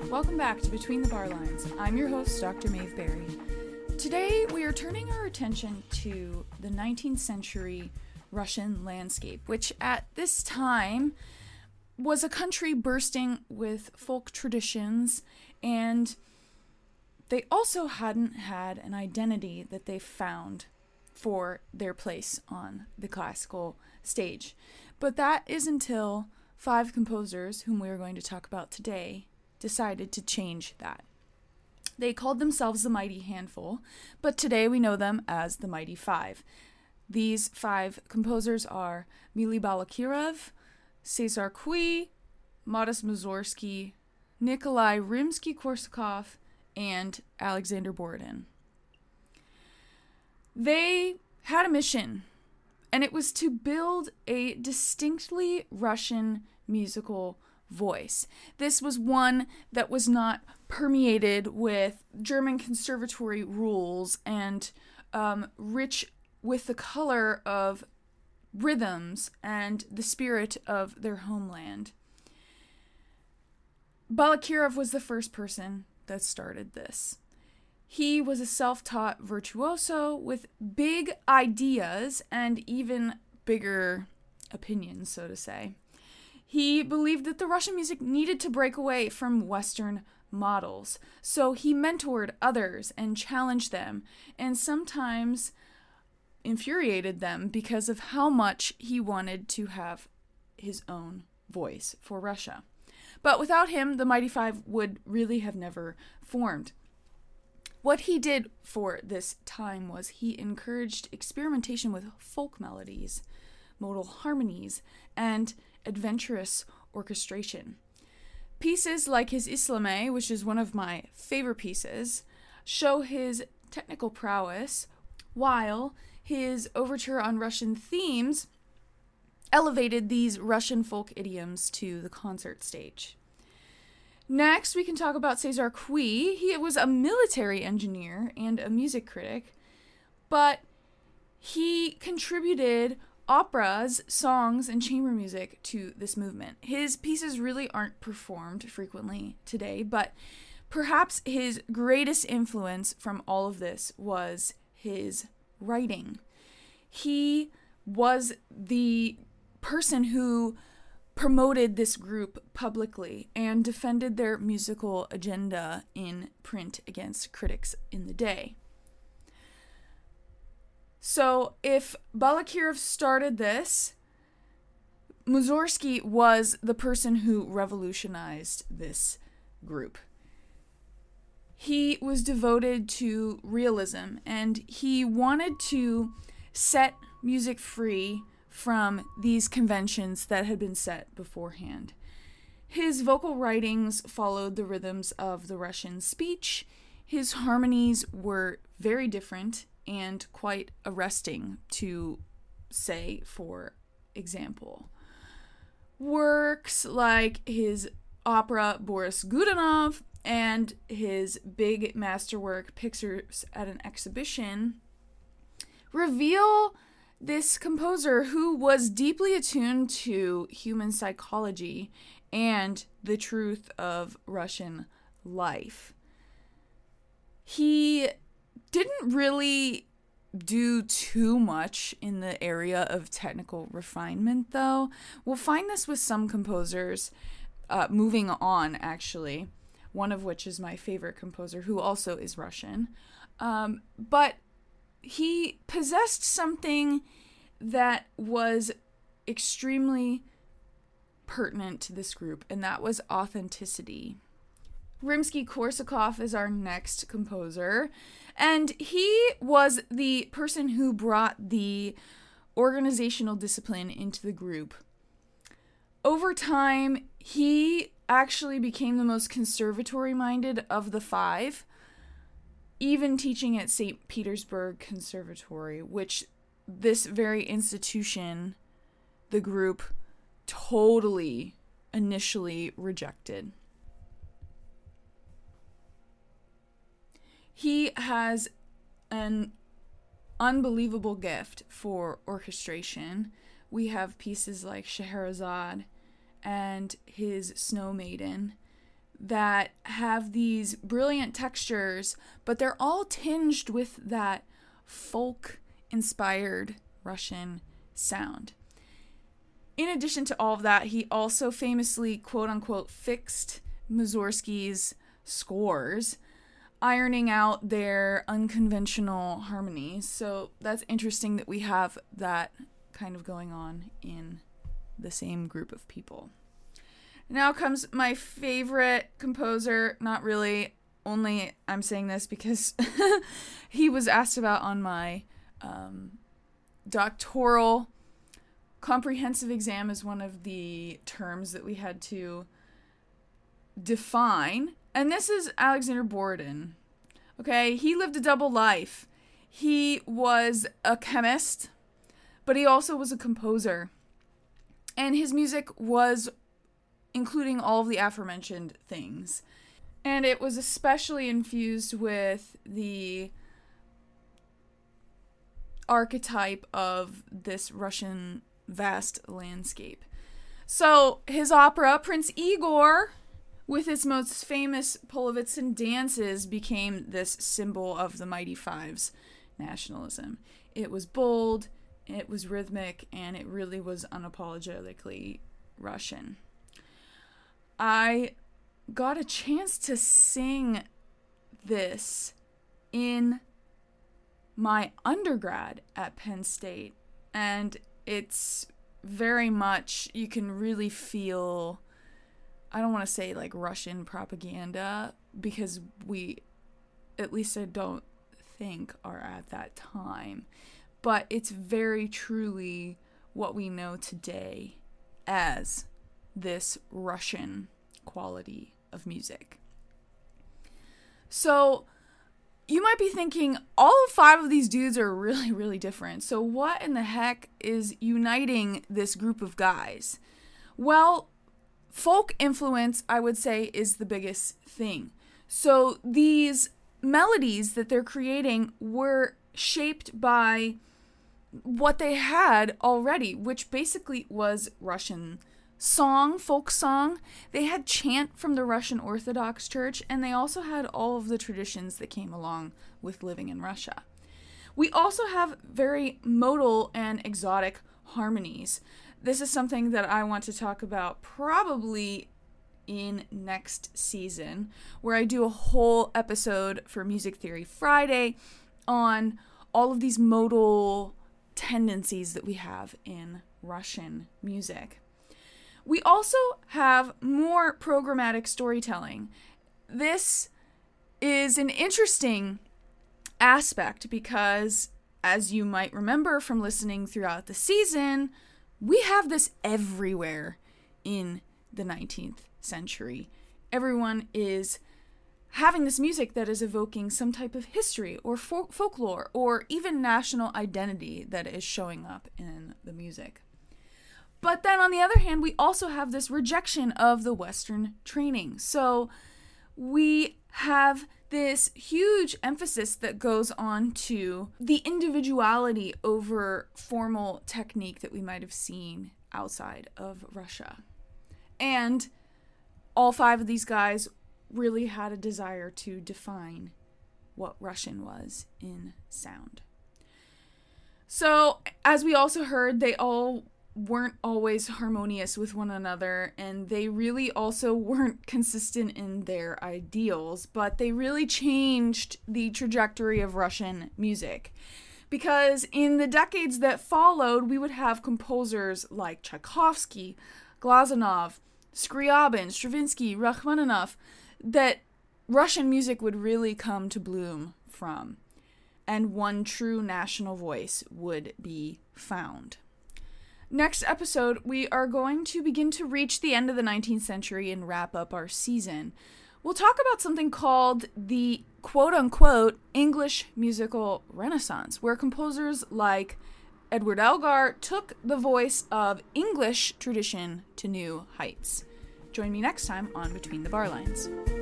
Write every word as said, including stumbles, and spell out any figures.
Welcome back to Between the Bar Lines. I'm your host, Doctor Maeve Berry. Today, we are turning our attention to the nineteenth century Russian landscape, which at this time was a country bursting with folk traditions, and they also hadn't had an identity that they found for their place on the classical stage. But that is until five composers, whom we are going to talk about today, decided to change that. They called themselves the Mighty Handful, but today we know them as the Mighty Five. These five composers are Mily Balakirev, Cesar Cui, Modest Mussorgsky, Nikolai Rimsky-Korsakov, and Alexander Borodin. They had a mission, and it was to build a distinctly Russian musical voice. This was one that was not permeated with German conservatory rules and um, rich with the color of rhythms and the spirit of their homeland. Balakirev was the first person that started this. He was a self-taught virtuoso with big ideas and even bigger opinions, so to say. He believed that the Russian music needed to break away from Western models, so he mentored others and challenged them, and sometimes infuriated them because of how much he wanted to have his own voice for Russia. But without him, the Mighty Five would really have never formed. What he did for this time was he encouraged experimentation with folk melodies, modal harmonies, and adventurous orchestration. Pieces like his Islame, which is one of my favorite pieces, show his technical prowess, while his overture on Russian themes elevated these Russian folk idioms to the concert stage. Next, we can talk about Cesar Cui. He was a military engineer and a music critic, but he contributed operas, songs, and chamber music to this movement. His pieces really aren't performed frequently today, but perhaps his greatest influence from all of this was his writing. He was the person who promoted this group publicly and defended their musical agenda in print against critics in the day. So if Balakirev started this, Mussorgsky was the person who revolutionized this group. He was devoted to realism, and he wanted to set music free from these conventions that had been set beforehand. His vocal writings followed the rhythms of the Russian speech. His harmonies were very different and quite arresting, to say, for example. Works like his opera Boris Godunov and his big masterwork Pictures at an Exhibition reveal this composer who was deeply attuned to human psychology and the truth of Russian life. He didn't really do too much in the area of technical refinement, though. We'll find this with some composers, uh, moving on, actually, one of which is my favorite composer, who also is Russian. Um, but he possessed something that was extremely pertinent to this group, and that was authenticity. Rimsky-Korsakov is our next composer, and he was the person who brought the organizational discipline into the group. Over time, he actually became the most conservatory-minded of the five, even teaching at Saint Petersburg Conservatory, which this very institution, the group, totally initially rejected. He has an unbelievable gift for orchestration. We have pieces like Scheherazade and his Snow Maiden that have these brilliant textures, but they're all tinged with that folk-inspired Russian sound. In addition to all of that, he also famously, quote-unquote, fixed Mussorgsky's scores, ironing out their unconventional harmonies. So that's interesting that we have that kind of going on in the same group of people. Now comes my favorite composer. Not really, only I'm saying this because he was asked about on my um, doctoral comprehensive exam is one of the terms that we had to define. And this is Alexander Borodin. Okay, he lived a double life. He was a chemist, but he also was a composer. And his music was including all of the aforementioned things. And it was especially infused with the archetype of this Russian vast landscape. So his opera, Prince Igor, with its most famous Polovitsyn dances, became this symbol of the Mighty Five's nationalism. It was bold, it was rhythmic, and it really was unapologetically Russian. I got a chance to sing this in my undergrad at Penn State, and it's very much, you can really feel, I don't want to say like Russian propaganda, because we, at least I don't think, are at that time, but it's very truly what we know today as this Russian quality of music. So you might be thinking, all five of these dudes are really, really different. So what in the heck is uniting this group of guys? Well, folk influence, I would say, is the biggest thing. So these melodies that they're creating were shaped by what they had already, which basically was Russian song, folk song. They had chant from the Russian Orthodox Church, and they also had all of the traditions that came along with living in Russia. We also have very modal and exotic harmonies. This is something that I want to talk about probably in next season, where I do a whole episode for Music Theory Friday on all of these modal tendencies that we have in Russian music. We also have more programmatic storytelling. This is an interesting aspect because, as you might remember from listening throughout the season, we have this everywhere in the nineteenth century. Everyone is having this music that is evoking some type of history or folk- folklore or even national identity that is showing up in the music. But then on the other hand, we also have this rejection of the Western training. So we have this huge emphasis that goes on to the individuality over formal technique that we might have seen outside of Russia. And all five of these guys really had a desire to define what Russian was in sound. So, as we also heard, they all weren't always harmonious with one another, and they really also weren't consistent in their ideals, but they really changed the trajectory of Russian music. Because in the decades that followed, we would have composers like Tchaikovsky, Glazunov, Scriabin, Stravinsky, Rachmaninoff, that Russian music would really come to bloom from, and one true national voice would be found. Next episode, we are going to begin to reach the end of the nineteenth century and wrap up our season. We'll talk about something called the quote-unquote English musical renaissance, where composers like Edward Elgar took the voice of English tradition to new heights. Join me next time on Between the Bar Lines.